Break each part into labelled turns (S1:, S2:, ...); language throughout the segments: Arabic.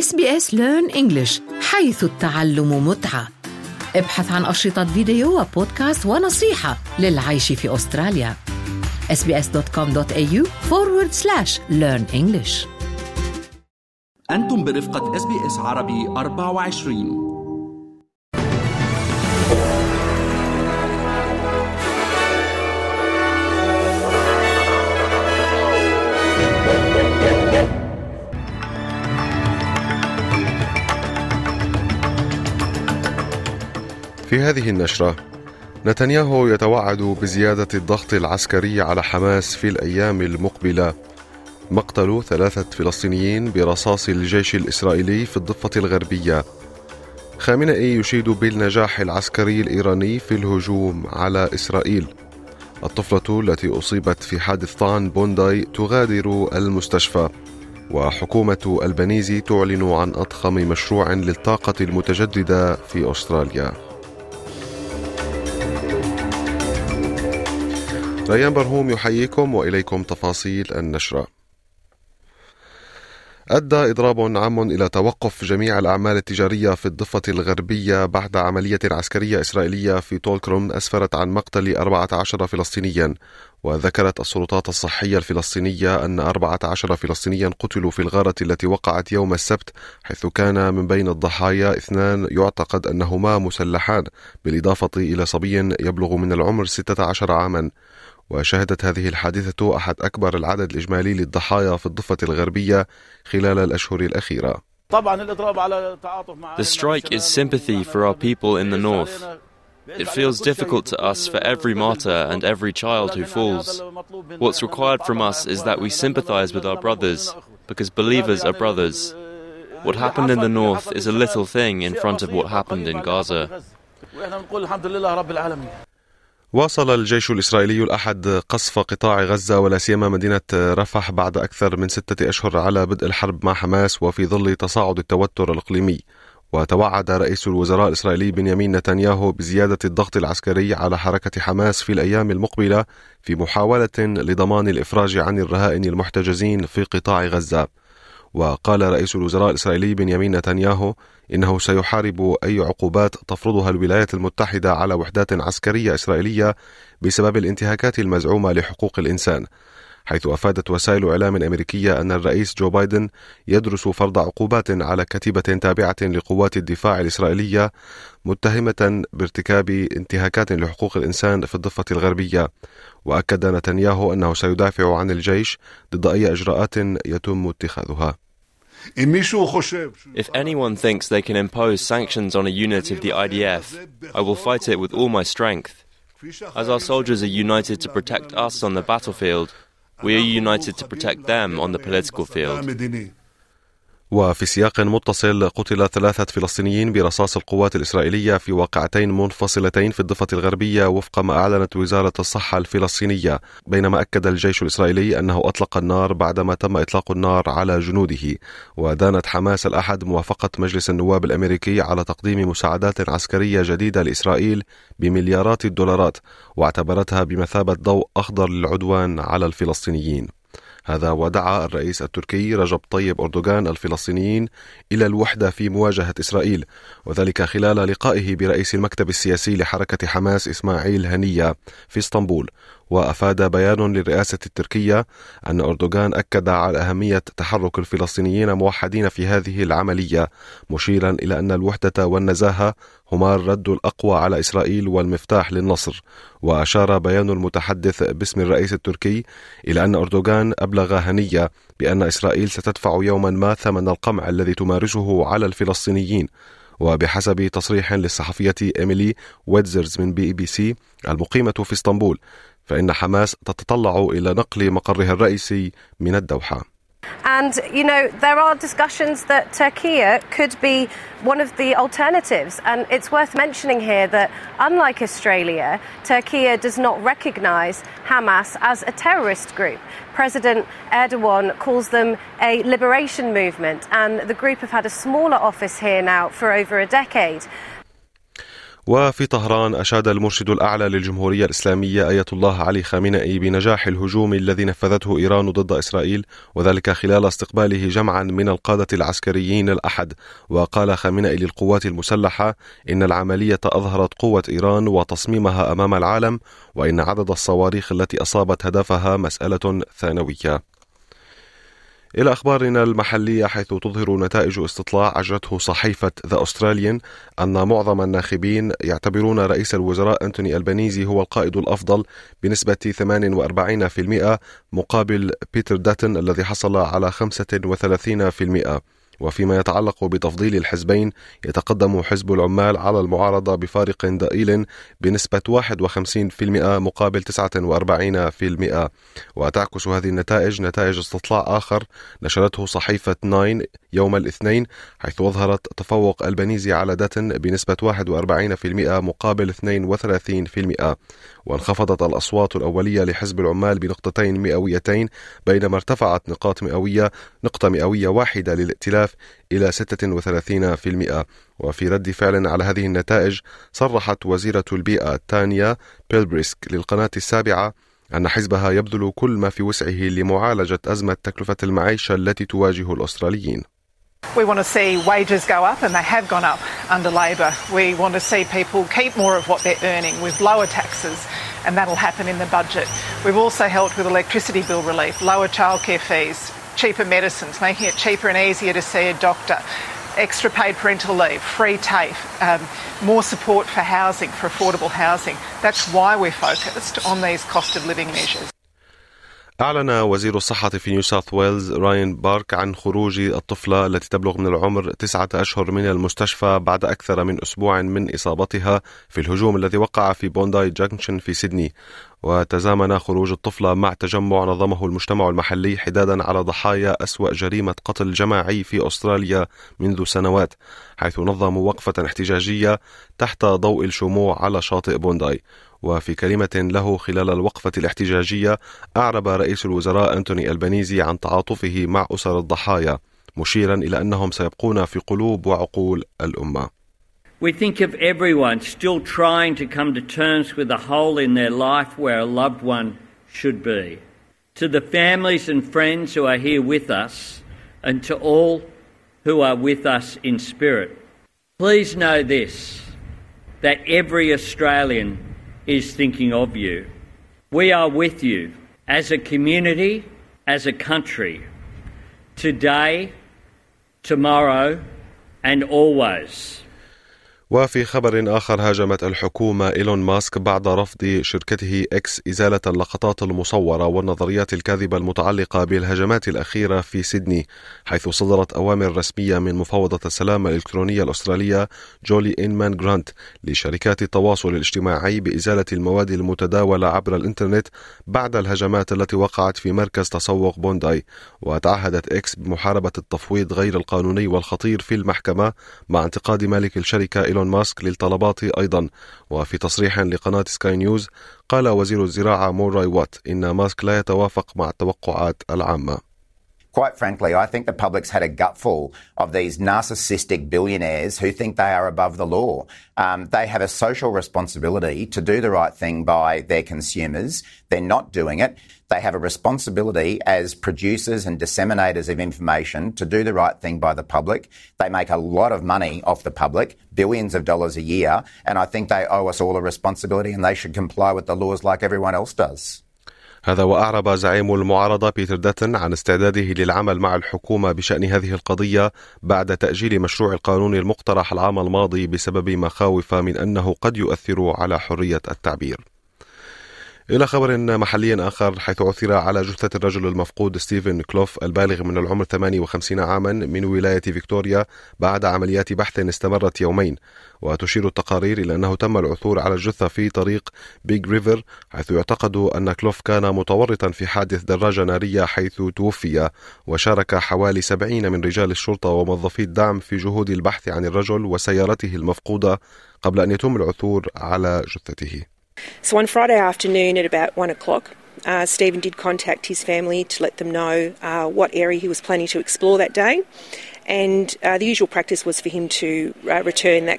S1: SBS Learn English، حيث التعلم متعة. ابحث عن أشرطة فيديو وبودكاست ونصيحة للعيش في أستراليا. sbs.com.au/learn English.
S2: أنتم برفقة SBS عربي 24.
S3: في هذه النشرة، نتنياهو يتوعد بزيادة الضغط العسكري على حماس في الأيام المقبلة. مقتل 3 فلسطينيين برصاص الجيش الإسرائيلي في الضفة الغربية. خامنئي يشيد بالنجاح العسكري الإيراني في الهجوم على إسرائيل. الطفلة التي أصيبت في حادث طعن بونداي تغادر المستشفى. وحكومة البنيزي تعلن عن أضخم مشروع للطاقة المتجددة في أستراليا. ريان برهوم يحييكم وإليكم تفاصيل النشرة. أدى إضراب عام إلى توقف جميع الأعمال التجارية في الضفة الغربية بعد عملية عسكرية إسرائيلية في تولكروم أسفرت عن مقتل 14 فلسطينيا. وذكرت السلطات الصحية الفلسطينية أن 14 فلسطينيا قتلوا في الغارة التي وقعت يوم السبت، حيث كان من بين الضحايا 2 يعتقد أنهما مسلحان، بالإضافة إلى صبي يبلغ من العمر 16 عاما. وشهدت هذه الحادثة أحد أكبر العدد الإجمالي للضحايا في الضفة الغربية خلال الأشهر الأخيرة.
S4: The strike is sympathy for our people in the north. It feels difficult to us for every martyr and every child who falls. What's required from us is that we sympathize with our brothers, because believers are brothers. What happened in the north is a little thing in front of what happened in Gaza.
S3: واصل الجيش الإسرائيلي الأحد قصف قطاع غزة ولا سيما مدينة رفح بعد أكثر من 6 أشهر على بدء الحرب مع حماس وفي ظل تصاعد التوتر الإقليمي. وتوعد رئيس الوزراء الإسرائيلي بنيامين نتنياهو بزيادة الضغط العسكري على حركة حماس في الأيام المقبلة في محاولة لضمان الإفراج عن الرهائن المحتجزين في قطاع غزة. وقال رئيس الوزراء الإسرائيلي بنيامين نتنياهو إنه سيحارب أي عقوبات تفرضها الولايات المتحدة على وحدات عسكرية إسرائيلية بسبب الانتهاكات المزعومة لحقوق الإنسان، حيث أفادت وسائل إعلام أمريكية أن الرئيس جو بايدن يدرس فرض عقوبات على كتيبة تابعة لقوات الدفاع الإسرائيلية متهمة بارتكاب انتهاكات لحقوق الإنسان في الضفة الغربية. وأكد نتنياهو أنه سيدافع عن الجيش ضد أي إجراءات يتم اتخاذها.
S4: If anyone thinks they can impose sanctions on a unit of the IDF, I will fight it with all my strength. As our soldiers are united to protect us on the battlefield, we are united to protect them on the political field.
S3: وفي سياق متصل، قتل 3 فلسطينيين برصاص القوات الإسرائيلية في واقعتين منفصلتين في الضفة الغربية وفق ما أعلنت وزارة الصحة الفلسطينية، بينما أكد الجيش الإسرائيلي أنه أطلق النار بعدما تم إطلاق النار على جنوده. ودانت حماس الأحد موافقة مجلس النواب الأمريكي على تقديم مساعدات عسكرية جديدة لإسرائيل بمليارات الدولارات، واعتبرتها بمثابة ضوء أخضر للعدوان على الفلسطينيين. هذا ودعا الرئيس التركي رجب طيب أردوغان الفلسطينيين إلى الوحدة في مواجهة إسرائيل، وذلك خلال لقائه برئيس المكتب السياسي لحركة حماس إسماعيل هنية في اسطنبول. وأفاد بيان للرئاسة التركية أن أردوغان أكد على أهمية تحرك الفلسطينيين موحدين في هذه العملية، مشيرا إلى أن الوحدة والنزاهة هما الرد الأقوى على إسرائيل والمفتاح للنصر. وأشار بيان المتحدث باسم الرئيس التركي إلى أن أردوغان أبلغ هنية بأن إسرائيل ستدفع يوما ما ثمن القمع الذي تمارسه على الفلسطينيين. وبحسب تصريح للصحفية إيميلي ويدزرز من BBC المقيمة في اسطنبول، فإن حماس تتطلع إلى نقل مقرها الرئيسي من الدوحة.
S5: And, there are discussions that Turkey could be one of the alternatives. And it's worth mentioning here that, unlike Australia, Turkey does not recognise Hamas as a terrorist group. President Erdogan calls them a liberation movement, and the group have had a smaller office here now for over a decade.
S3: وفي طهران أشاد المرشد الأعلى للجمهورية الإسلامية آية الله علي خامنئي بنجاح الهجوم الذي نفذته إيران ضد إسرائيل، وذلك خلال استقباله جمعا من القادة العسكريين الأحد. وقال خامنئي للقوات المسلحة إن العملية أظهرت قوة إيران وتصميمها أمام العالم، وإن عدد الصواريخ التي أصابت هدفها مسألة ثانوية. إلى أخبارنا المحلية، حيث تظهر نتائج استطلاع أجرته صحيفة The Australian أن معظم الناخبين يعتبرون رئيس الوزراء أنتوني ألبانيزي هو القائد الأفضل بنسبة 48% مقابل بيتر داتن الذي حصل على 35%. وفيما يتعلق بتفضيل الحزبين، يتقدم حزب العمال على المعارضة بفارق ضئيل بنسبة 51% مقابل 49%. وتعكس هذه النتائج نتائج استطلاع آخر نشرته صحيفة 9 يوم الاثنين، حيث أظهرت تفوق ألبانيزي على داتن بنسبة 41% مقابل 32%. وانخفضت الأصوات الأولية لحزب العمال بنقطتين مئويتين، بينما ارتفعت نقطة مئوية واحدة للائتلاف إلى 36%. وفي رد فعل على هذه النتائج، صرحت وزيرة البيئة تانيا بيلبريسك للقناة السابعة أن حزبها يبذل كل ما في وسعه لمعالجة أزمة تكلفة المعيشة التي تواجه الأستراليين.
S6: We want to see wages go up, and they have gone up under Labor. We want to see people keep more of what they're earning with lower taxes, and that'll happen in the budget. We've also helped with electricity bill relief, lower childcare fees, cheaper medicines, making it cheaper and easier to see a doctor, extra paid parental leave, free TAFE, more support for housing, for affordable housing. That's why we're focused on these cost of living measures.
S3: أعلن وزير الصحة في نيو ساوث ويلز راين بارك عن خروج الطفلة التي تبلغ من العمر 9 أشهر من المستشفى بعد أكثر من أسبوع من إصابتها في الهجوم الذي وقع في بونداي جانكشن في سيدني. وتزامن خروج الطفلة مع تجمع نظمه المجتمع المحلي حدادا على ضحايا أسوأ جريمة قتل جماعي في أستراليا منذ سنوات، حيث نظموا وقفة احتجاجية تحت ضوء الشموع على شاطئ بونداي. وفي كلمة له خلال الوقفة الاحتجاجية، أعرب رئيس الوزراء أنتوني ألبانيزي عن تعاطفه مع أسر الضحايا، مشيرا إلى أنهم سيبقون في قلوب وعقول الأمة.
S7: We think of everyone still trying to come to terms with a hole in their life where a loved one should be. To the families and friends who are here with us, and to all who are with us in spirit, please know this, that every Australian is thinking of you. We are with you as a community, as a country, today, tomorrow, and always.
S3: وفي خبر آخر، هاجمت الحكومة إيلون ماسك بعد رفض شركته إكس إزالة اللقطات المصورة والنظريات الكاذبة المتعلقة بالهجمات الأخيرة في سيدني، حيث صدرت أوامر رسمية من مفوضة السلام الإلكترونية الأسترالية جولي إنمان جرانت لشركات التواصل الاجتماعي بإزالة المواد المتداولة عبر الإنترنت بعد الهجمات التي وقعت في مركز تسوق بونداي. وتعهدت إكس بمحاربة التفويض غير القانوني والخطير في المحكمة مع انتقاد مالك الشركة إيلون ماسك للطلبات أيضا. وفي تصريح لقناة سكاي نيوز، قال وزير الزراعة موراي وات إن ماسك لا يتوافق مع التوقعات العامة.
S8: Quite frankly, I think the public's had a gutful of these narcissistic billionaires who think they are above the law. They have a social responsibility to do the right thing by their consumers. They're not doing it. They have a responsibility as producers and disseminators of information to do the right thing by the public. They make a lot of money off the public, billions of dollars a year, and I think they owe us all a responsibility and they should comply with the laws like everyone else does.
S3: هذا وأعرب زعيم المعارضة بيتر داتن عن استعداده للعمل مع الحكومة بشأن هذه القضية بعد تأجيل مشروع القانون المقترح العام الماضي بسبب مخاوف من أنه قد يؤثر على حرية التعبير. إلى خبر محلي آخر، حيث عثر على جثة الرجل المفقود ستيفن كلوف البالغ من العمر 58 عاما من ولاية فيكتوريا بعد عمليات بحث استمرت يومين. وتشير التقارير إلى أنه تم العثور على الجثة في طريق بيج ريفر، حيث يعتقد أن كلوف كان متورطا في حادث دراجة نارية حيث توفي. وشارك حوالي 70 من رجال الشرطة وموظفي الدعم في جهود البحث عن الرجل وسيارته المفقودة قبل أن يتم العثور على جثته.
S9: So on Friday afternoon at about 1 o'clock, Stephen did contact his family to let them know what area he was planning to explore that day. And the usual practice was for him to return to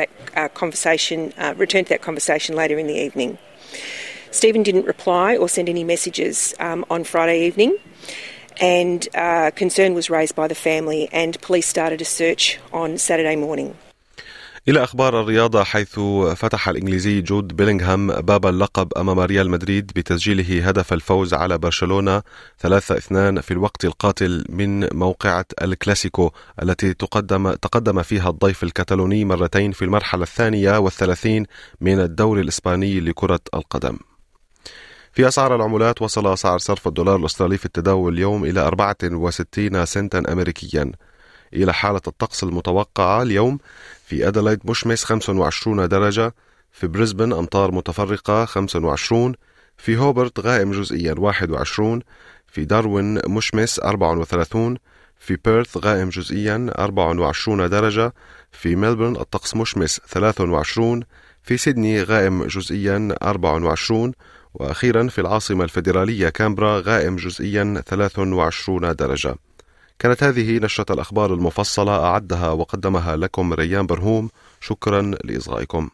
S9: that conversation later in the evening. Stephen didn't reply or send any messages on Friday evening, and concern was raised by the family, and police started a search on Saturday morning.
S3: إلى أخبار الرياضة، حيث فتح الإنجليزي جود بيلينغهام باب اللقب أمام ريال مدريد بتسجيله هدف الفوز على برشلونة 3-2 في الوقت القاتل من موقعة الكلاسيكو التي تقدم فيها الضيف الكتالوني مرتين في المرحلة 32 من الدوري الإسباني لكرة القدم. في أسعار العملات، وصل أسعار صرف الدولار الأسترالي في التداول اليوم إلى 64 سنتا أمريكيا. إلى حالة الطقس المتوقعة اليوم: في أدلايد مشمس 25 درجة، في بريسبن أمطار متفرقة 25، في هوبرت غائم جزئيا 21، في داروين مشمس 34، في بيرث غائم جزئيا 24 درجة، في ملبورن الطقس مشمس 23، في سيدني غائم جزئيا 24، وأخيرا في العاصمة الفيدرالية كامبرا غائم جزئيا 23 درجة. كانت هذه نشرة الأخبار المفصلة، أعدها وقدمها لكم ريان برهوم. شكرا لإصغائكم.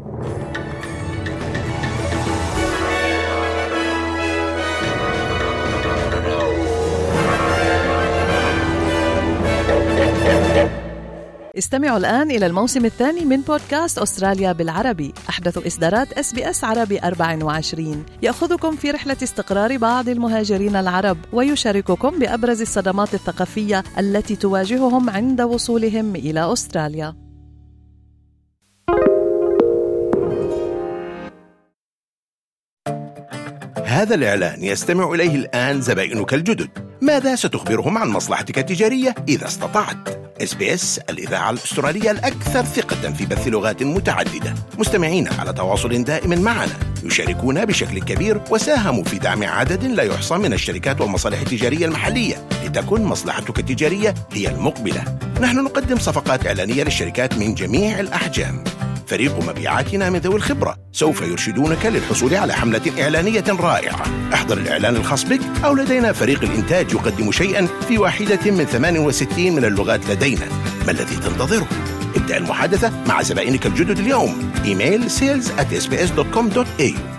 S10: استمعوا الآن إلى الموسم الثاني من بودكاست أستراليا بالعربي، أحدث إصدارات SBS عربي 24، يأخذكم في رحلة استقرار بعض المهاجرين العرب ويشارككم بأبرز الصدمات الثقافية التي تواجههم عند وصولهم إلى أستراليا.
S11: هذا الإعلان يستمع إليه الآن زبائنك الجدد. ماذا ستخبرهم عن مصلحتك التجارية إذا استطعت؟ SBS الإذاعة الأسترالية الأكثر ثقة في بث لغات متعددة. مستمعين على تواصل دائم معنا، يشاركون بشكل كبير وساهموا في دعم عدد لا يحصى من الشركات والمصالح التجارية المحلية لتكن مصلحتك التجارية هي المقبلة. نحن نقدم صفقات إعلانية للشركات من جميع الأحجام. فريق مبيعاتنا من ذوي الخبرة سوف يرشدونك للحصول على حملة إعلانية رائعة. احضر الإعلان الخاص بك، أو لدينا فريق الإنتاج يقدم شيئا في واحدة من 68 من اللغات لدينا. ما الذي تنتظره؟ ابدأ المحادثة مع زبائنك الجدد اليوم. إيميل sales@sbs.com.au.